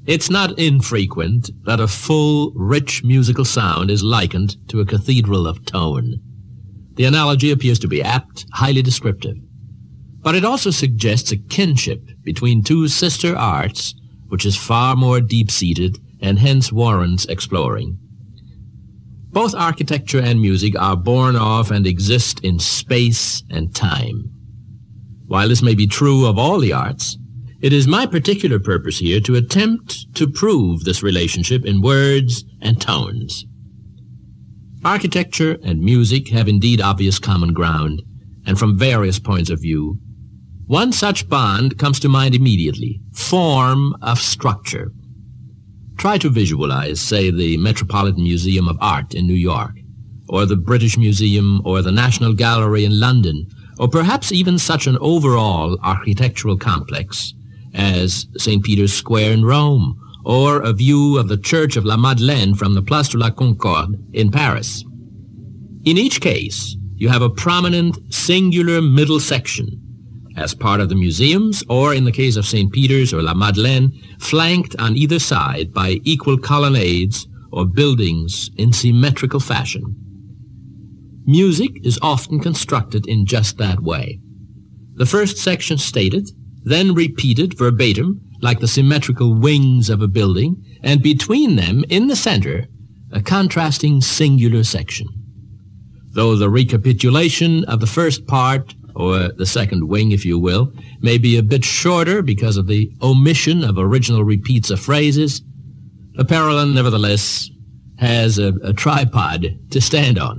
It's not infrequent that a full, rich musical sound is likened to a cathedral of tone. The analogy appears to be apt, highly descriptive. But it also suggests a kinship between two sister arts, which is far more deep-seated and hence warrants exploring. Both architecture and music are born of and exist in space and time. While this may be true of all the arts, it is my particular purpose here to attempt to prove this relationship in words and tones. Architecture and music have indeed obvious common ground, and from various points of view. One such bond comes to mind immediately: form of structure. Try to visualize, say, the Metropolitan Museum of Art in New York, or the British Museum, or the National Gallery in London, or perhaps even such an overall architectural complex as St. Peter's Square in Rome, or a view of the Church of La Madeleine from the Place de la Concorde in Paris. In each case, you have a prominent, singular middle section, as part of the museums, or in the case of St. Peter's or La Madeleine, flanked on either side by equal colonnades or buildings in symmetrical fashion. Music is often constructed in just that way. The first section stated, then repeated verbatim like the symmetrical wings of a building, and between them, in the center, a contrasting singular section. Though the recapitulation of the first part, or the second wing, if you will, may be a bit shorter because of the omission of original repeats of phrases, the parallel, nevertheless, has a tripod to stand on.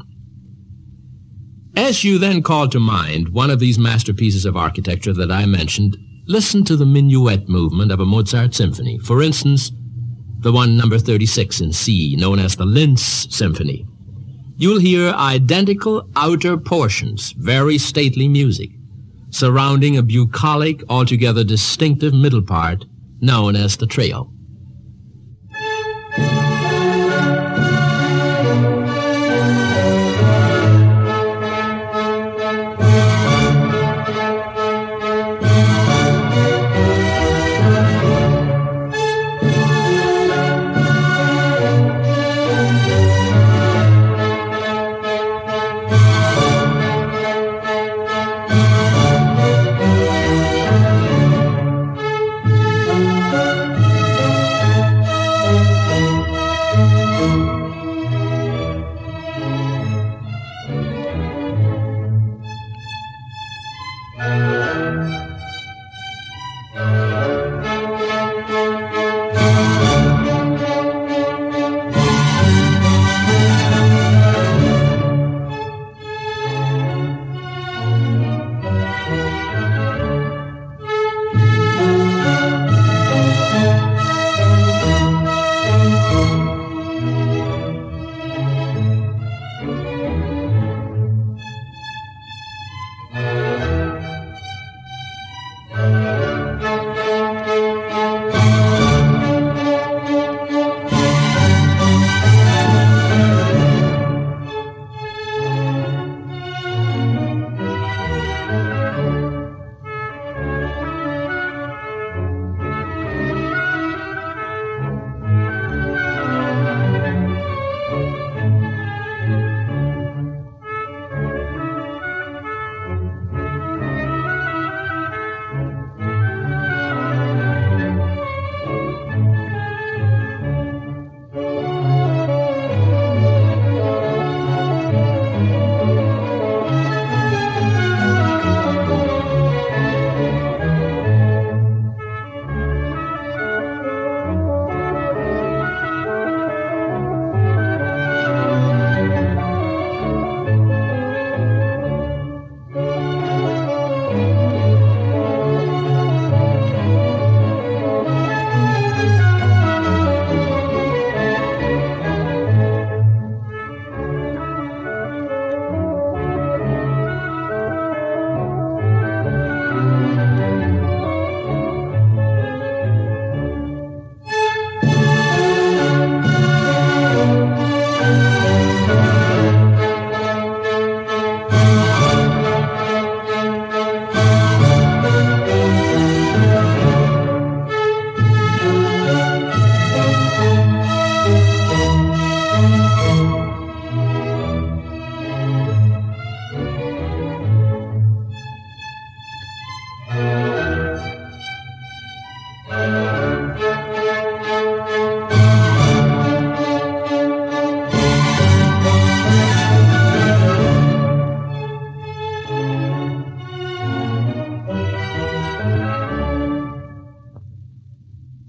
As you then call to mind one of these masterpieces of architecture that I mentioned, listen to the minuet movement of a Mozart symphony. For instance, the one number 36 in C, known as the Linz Symphony. You'll hear identical outer portions, very stately music, surrounding a bucolic, altogether distinctive middle part, known as the trio.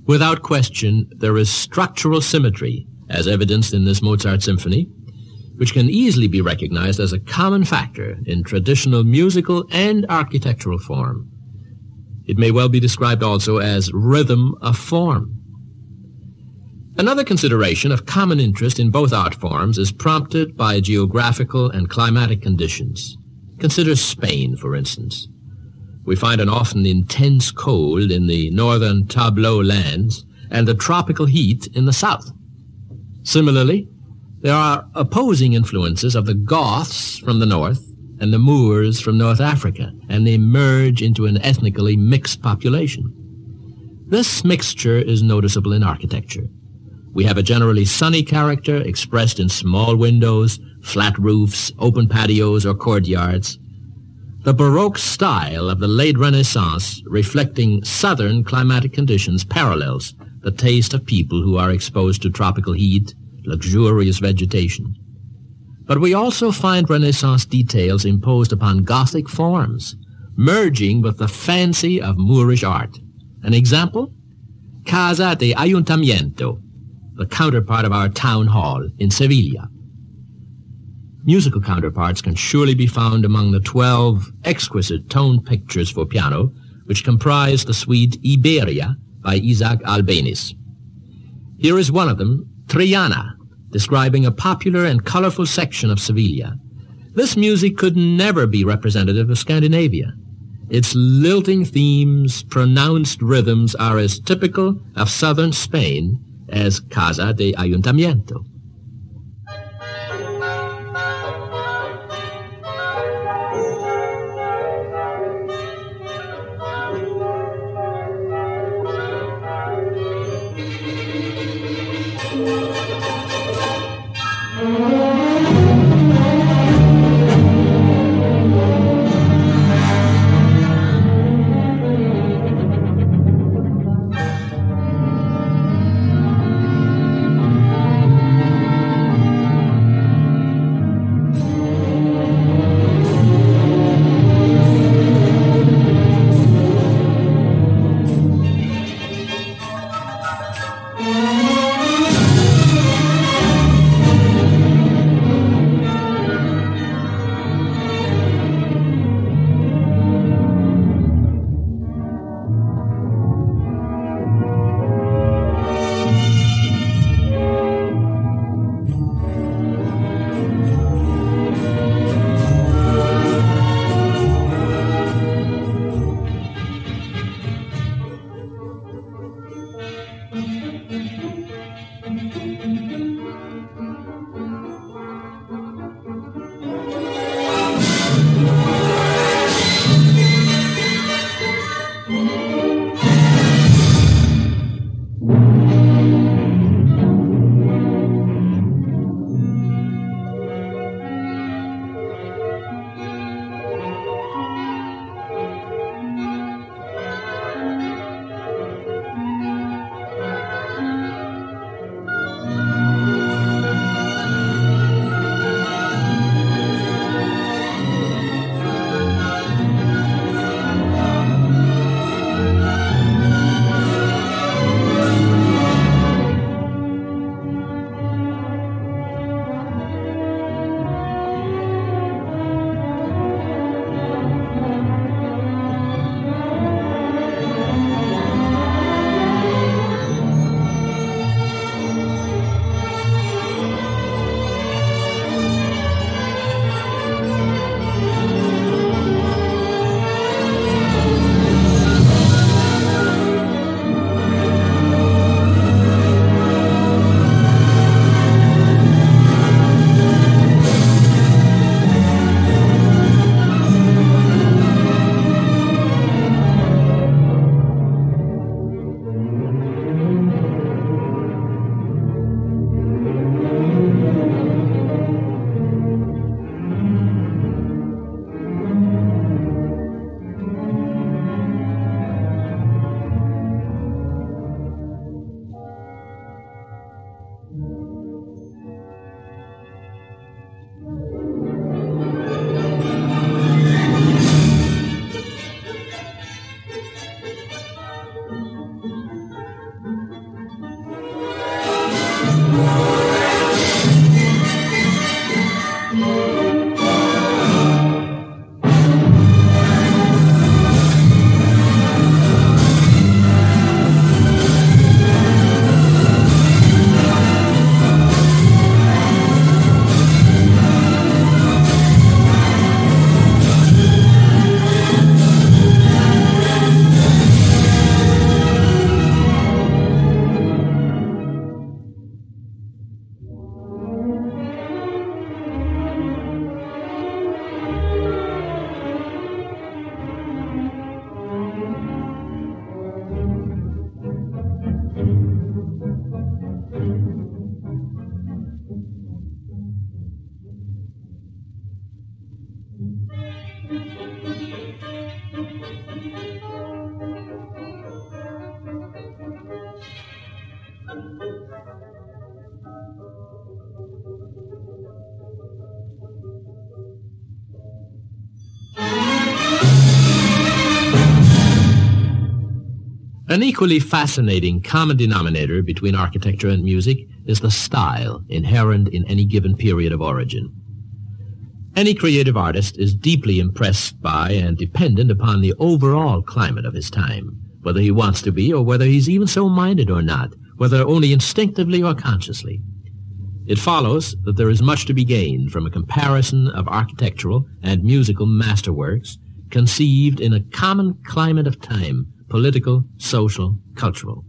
Without question, there is structural symmetry, as evidenced in this Mozart symphony, which can easily be recognized as a common factor in traditional musical and architectural form. It may well be described also as rhythm of form. Another consideration of common interest in both art forms is prompted by geographical and climatic conditions. Consider Spain, for instance. We find an often intense cold in the northern tableau lands and a tropical heat in the south. Similarly, there are opposing influences of the Goths from the north and the Moors from North Africa, and they merge into an ethnically mixed population. This mixture is noticeable in architecture. We have a generally sunny character expressed in small windows, flat roofs, open patios, or courtyards. The Baroque style of the late Renaissance, reflecting southern climatic conditions, parallels the taste of people who are exposed to tropical heat, luxurious vegetation. But we also find Renaissance details imposed upon Gothic forms, merging with the fancy of Moorish art. An example? Casa de Ayuntamiento, the counterpart of our town hall in Sevilla. Musical counterparts can surely be found among the 12 exquisite tone pictures for piano, which comprise the suite Iberia by Isaac Albéniz. Here is one of them, Triana, describing a popular and colorful section of Sevilla. This music could never be representative of Scandinavia. Its lilting themes, pronounced rhythms are as typical of southern Spain as Casa de Ayuntamiento. An equally fascinating common denominator between architecture and music is the style inherent in any given period of origin. Any creative artist is deeply impressed by and dependent upon the overall climate of his time, whether he wants to be or whether he's even so minded or not, whether only instinctively or consciously. It follows that there is much to be gained from a comparison of architectural and musical masterworks conceived in a common climate of time, political, social, cultural.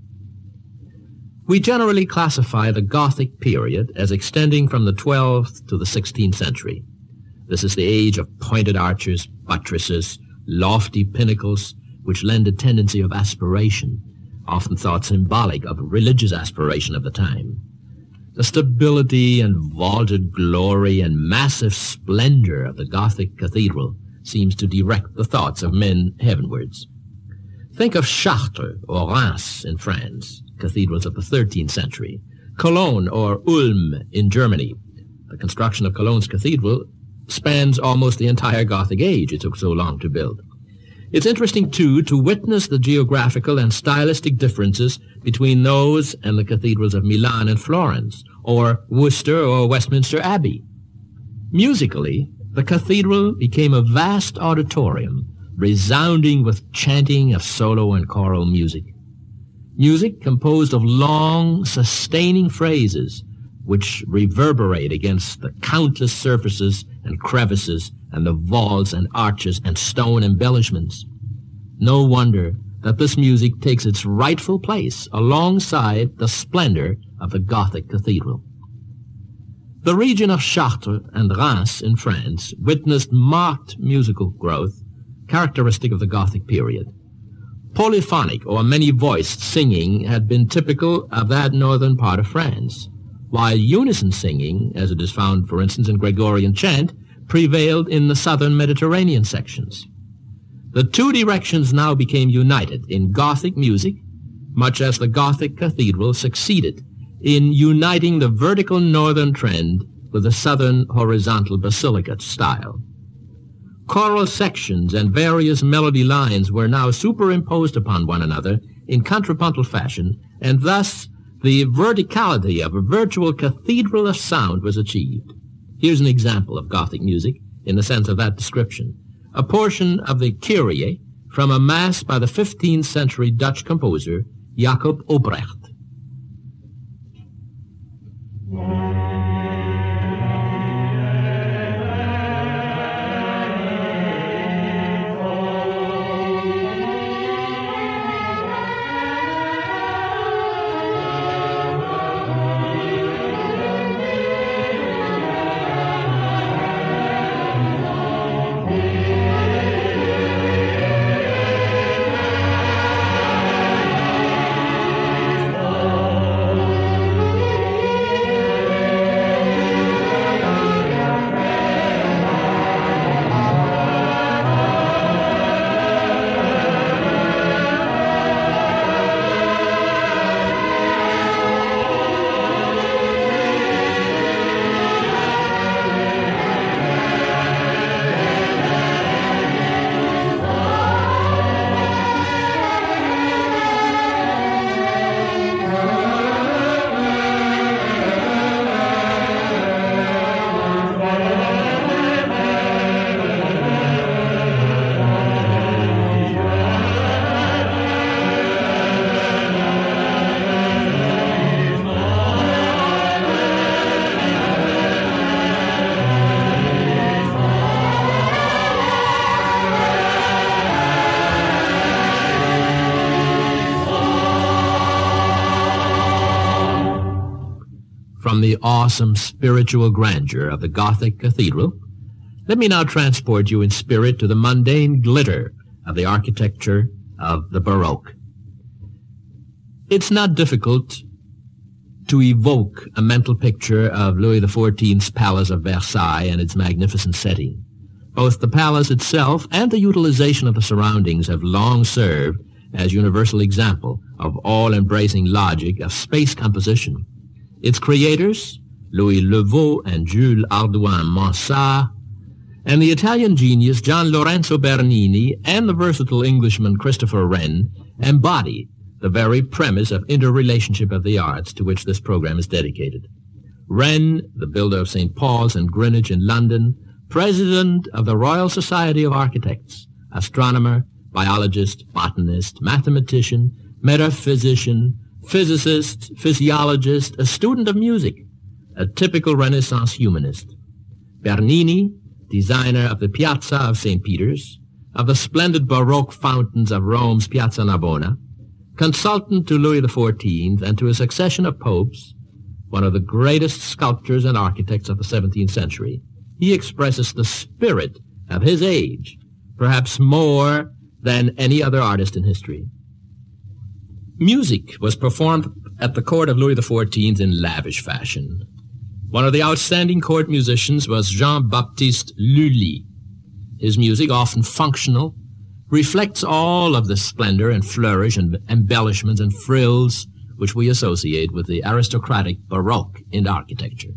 We generally classify the Gothic period as extending from the 12th to the 16th century. This is the age of pointed arches, buttresses, lofty pinnacles, which lend a tendency of aspiration, often thought symbolic of religious aspiration of the time. The stability and vaulted glory and massive splendor of the Gothic cathedral seems to direct the thoughts of men heavenwards. Think of Chartres or Reims in France, cathedrals of the 13th century, Cologne or Ulm in Germany. The construction of Cologne's cathedral spans almost the entire Gothic age. It took so long to build. It's interesting, too, to witness the geographical and stylistic differences between those and the cathedrals of Milan and Florence, or Worcester or Westminster Abbey. Musically, the cathedral became a vast auditorium, resounding with chanting of solo and choral music. Music composed of long, sustaining phrases which reverberate against the countless surfaces and crevices and the vaults and arches and stone embellishments. No wonder that this music takes its rightful place alongside the splendor of the Gothic cathedral. The region of Chartres and Reims in France witnessed marked musical growth characteristic of the Gothic period. Polyphonic or many-voiced singing had been typical of that northern part of France, while unison singing, as it is found, for instance, in Gregorian chant, prevailed in the southern Mediterranean sections. The two directions now became united in Gothic music, much as the Gothic cathedral succeeded in uniting the vertical northern trend with the southern horizontal basilica style. Choral sections and various melody lines were now superimposed upon one another in contrapuntal fashion, and thus the verticality of a virtual cathedral of sound was achieved. Here's an example of Gothic music in the sense of that description. A portion of the Kyrie from a mass by the 15th century Dutch composer Jacob Obrecht. From the awesome spiritual grandeur of the Gothic cathedral, let me now transport you in spirit to the mundane glitter of the architecture of the Baroque. It's not difficult to evoke a mental picture of Louis XIV's Palace of Versailles and its magnificent setting. Both the palace itself and the utilization of the surroundings have long served as universal example of all-embracing logic of space composition. Its creators, Louis Levaux and Jules Hardouin-Mansart, and the Italian genius Gian Lorenzo Bernini and the versatile Englishman Christopher Wren embody the very premise of interrelationship of the arts to which this program is dedicated. Wren, the builder of St. Paul's and Greenwich in London, president of the Royal Society of Architects, astronomer, biologist, botanist, mathematician, metaphysician, physicist, physiologist, a student of music, a typical Renaissance humanist. Bernini, designer of the Piazza of St. Peter's, of the splendid Baroque fountains of Rome's Piazza Navona, consultant to Louis XIV and to a succession of popes, one of the greatest sculptors and architects of the 17th century. He expresses the spirit of his age, perhaps more than any other artist in history. Music was performed at the court of Louis XIV in lavish fashion. One of the outstanding court musicians was Jean-Baptiste Lully. His music, often functional, reflects all of the splendor and flourish and embellishments and frills which we associate with the aristocratic Baroque in architecture.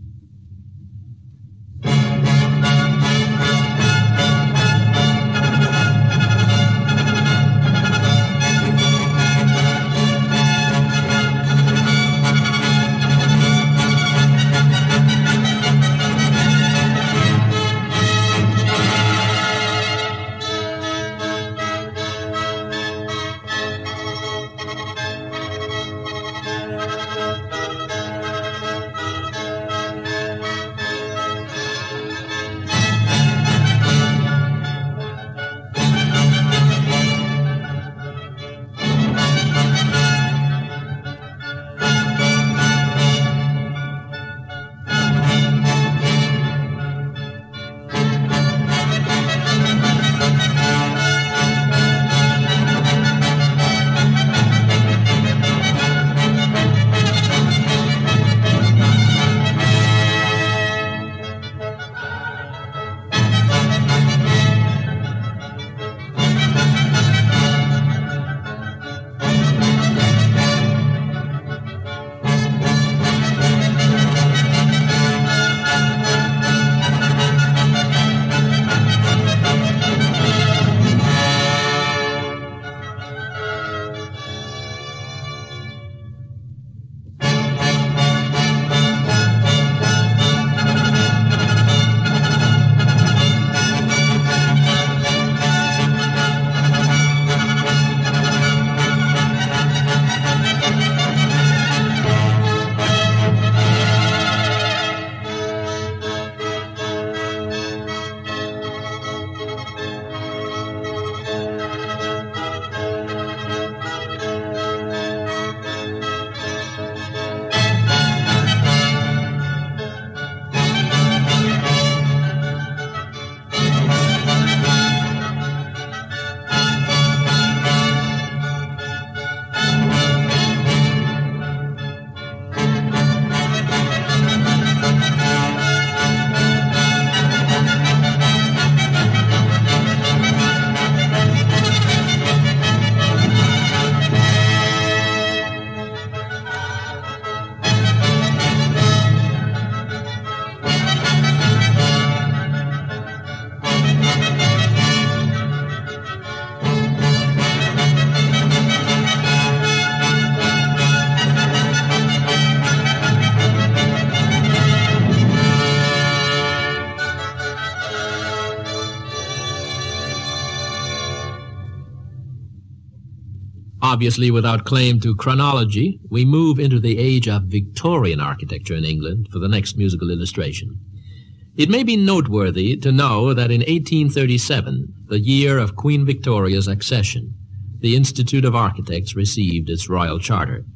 Obviously, without claim to chronology, we move into the age of Victorian architecture in England for the next musical illustration. It may be noteworthy to know that in 1837, the year of Queen Victoria's accession, the Institute of Architects received its royal charter.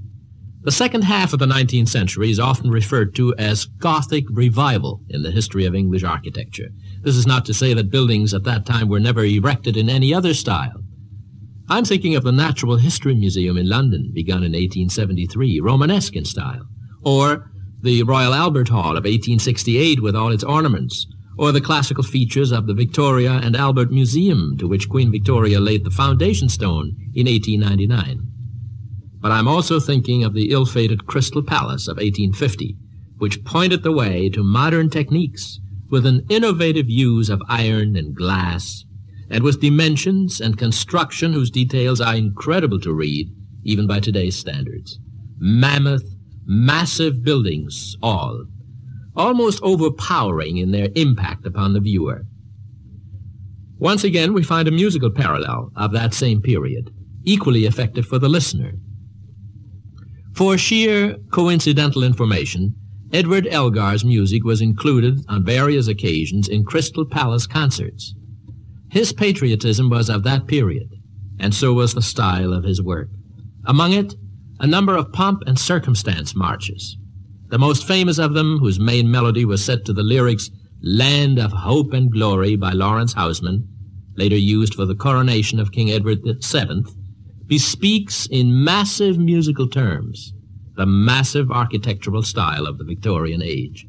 The second half of the 19th century is often referred to as Gothic revival in the history of English architecture. This is not to say that buildings at that time were never erected in any other style. I'm thinking of the Natural History Museum in London, begun in 1873, Romanesque in style, or the Royal Albert Hall of 1868 with all its ornaments, or the classical features of the Victoria and Albert Museum, to which Queen Victoria laid the foundation stone in 1899. But I'm also thinking of the ill-fated Crystal Palace of 1850, which pointed the way to modern techniques with an innovative use of iron and glass, and with dimensions and construction whose details are incredible to read, even by today's standards. Mammoth, massive buildings, all. Almost overpowering in their impact upon the viewer. Once again, we find a musical parallel of that same period, equally effective for the listener. For sheer coincidental information, Edward Elgar's music was included on various occasions in Crystal Palace concerts. His patriotism was of that period, and so was the style of his work. Among it, a number of pomp and circumstance marches. The most famous of them, whose main melody was set to the lyrics "Land of Hope and Glory" by Lawrence Houseman, later used for the coronation of King Edward VII, bespeaks in massive musical terms the massive architectural style of the Victorian age.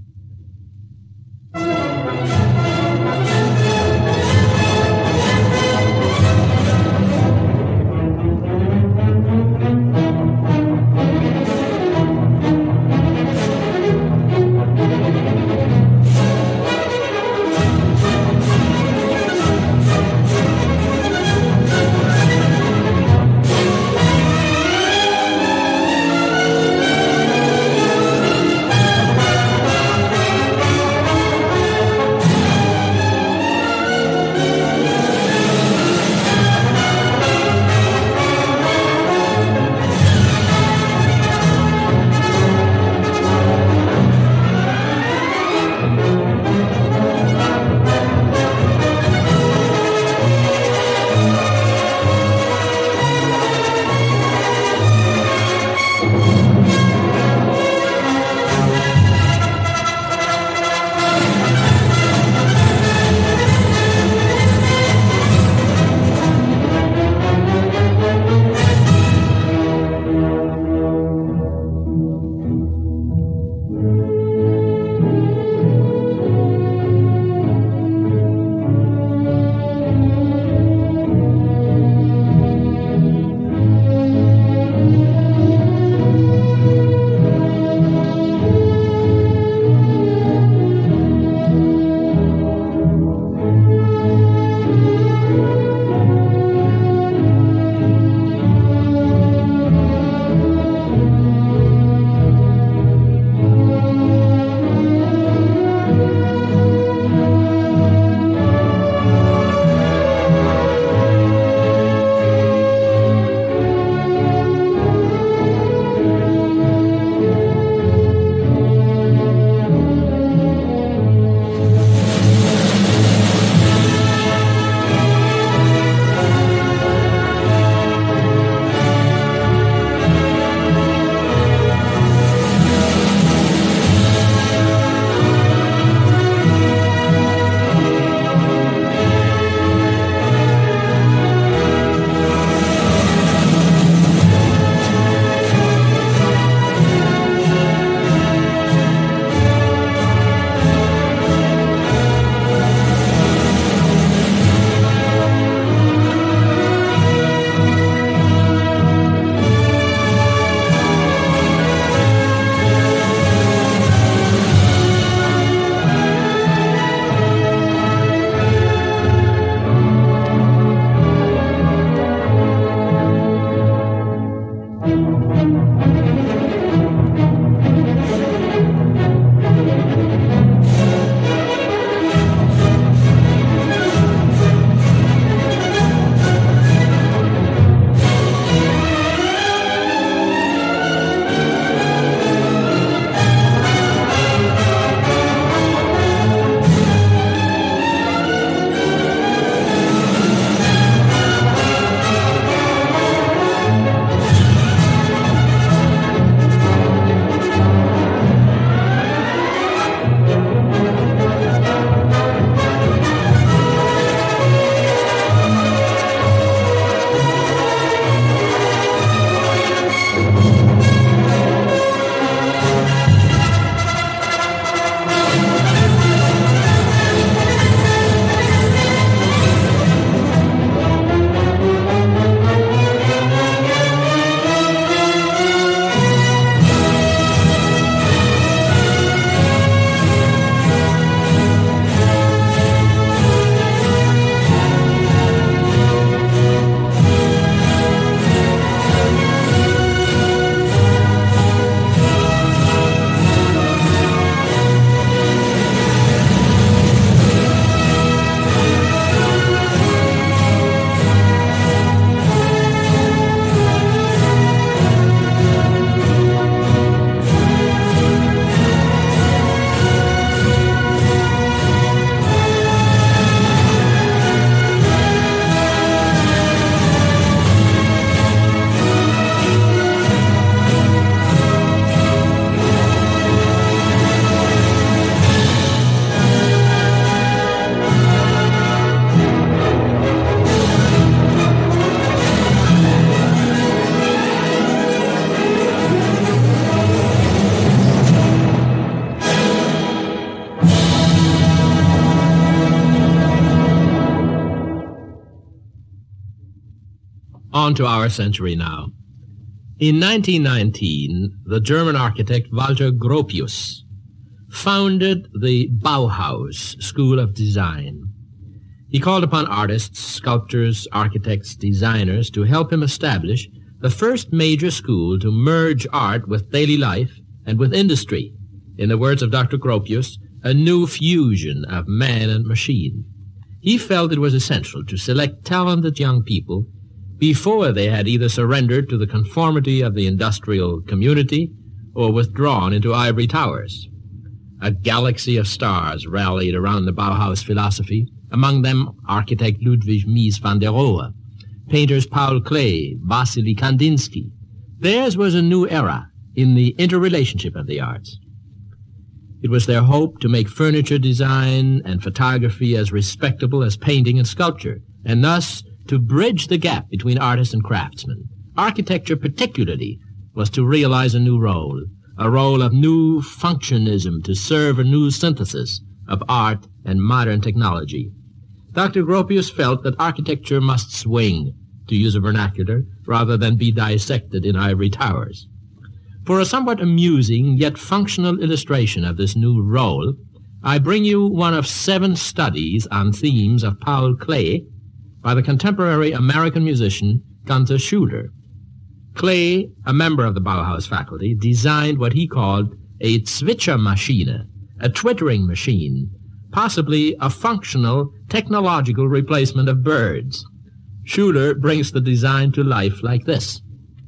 On to our century now. In 1919, the German architect Walter Gropius founded the Bauhaus School of Design. He called upon artists, sculptors, architects, designers to help him establish the first major school to merge art with daily life and with industry. In the words of Dr. Gropius, a new fusion of man and machine. He felt it was essential to select talented young people before they had either surrendered to the conformity of the industrial community or withdrawn into ivory towers. A galaxy of stars rallied around the Bauhaus philosophy, among them architect Ludwig Mies van der Rohe, painters Paul Klee, Vasily Kandinsky. Theirs was a new era in the interrelationship of the arts. It was their hope to make furniture design and photography as respectable as painting and sculpture, and thus to bridge the gap between artist and craftsman. Architecture particularly was to realize a new role, a role of new functionism to serve a new synthesis of art and modern technology. Dr. Gropius felt that architecture must swing, to use a vernacular, rather than be dissected in ivory towers. For a somewhat amusing yet functional illustration of this new role, I bring you one of 7 studies on themes of Paul Klee by the contemporary American musician Gunther Schuller. Klee, a member of the Bauhaus faculty, designed what he called a Zwitschermaschine, a twittering machine, possibly a functional technological replacement of birds. Schuller brings the design to life like this.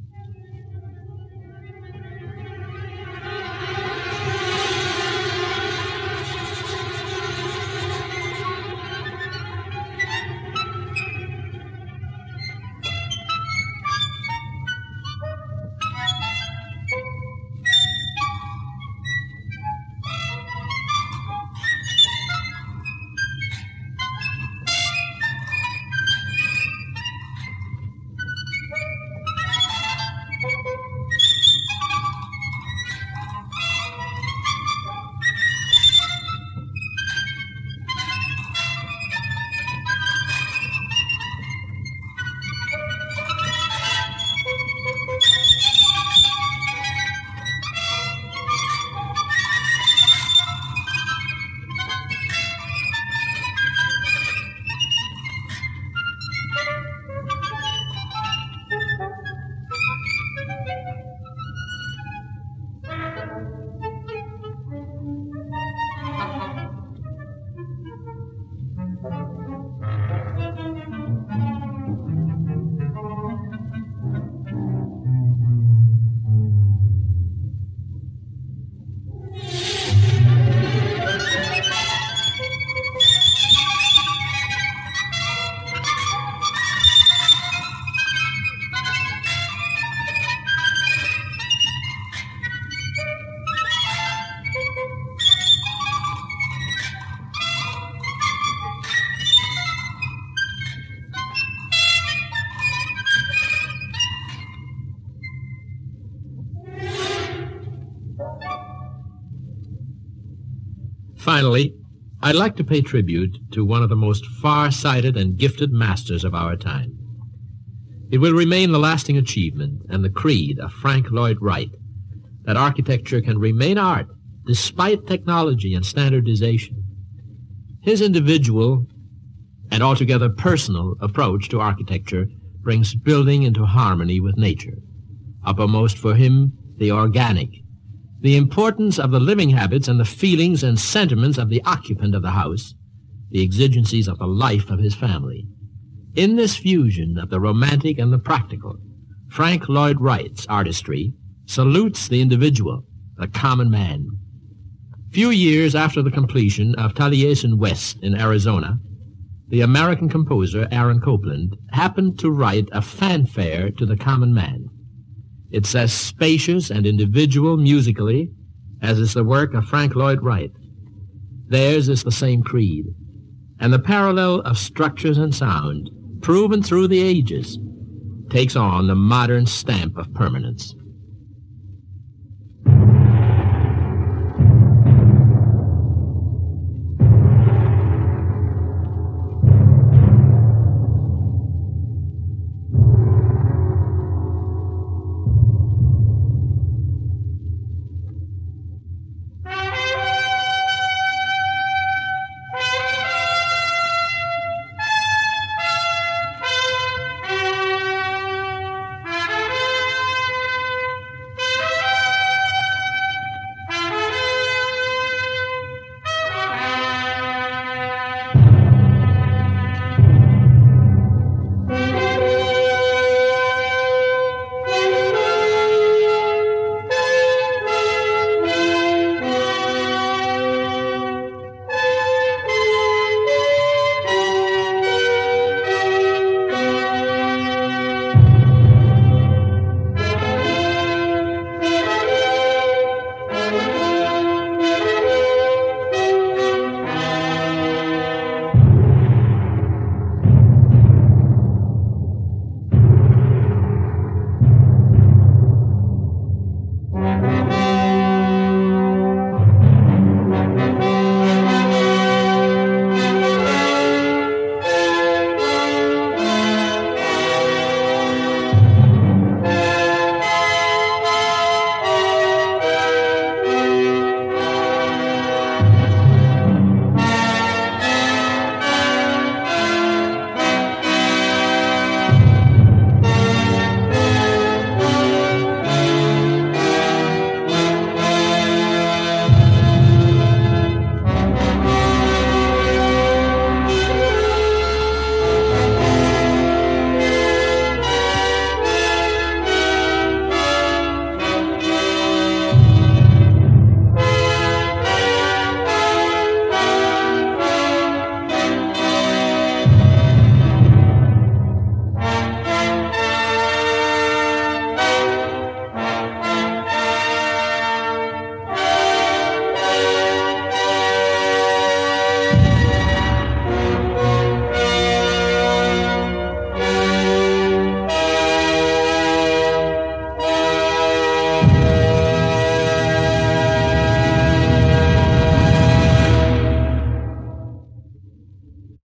Finally, I'd like to pay tribute to one of the most far-sighted and gifted masters of our time. It will remain the lasting achievement and the creed of Frank Lloyd Wright that architecture can remain art despite technology and standardization. His individual and altogether personal approach to architecture brings building into harmony with nature. Uppermost for him, the organic, the importance of the living habits and the feelings and sentiments of the occupant of the house, the exigencies of the life of his family. In this fusion of the romantic and the practical, Frank Lloyd Wright's artistry salutes the individual, the common man. Few years after the completion of Taliesin West in Arizona, the American composer Aaron Copland happened to write a fanfare to the common man. It's as spacious and individual musically as is the work of Frank Lloyd Wright. Theirs is the same creed, and the parallel of structures and sound, proven through the ages, takes on the modern stamp of permanence.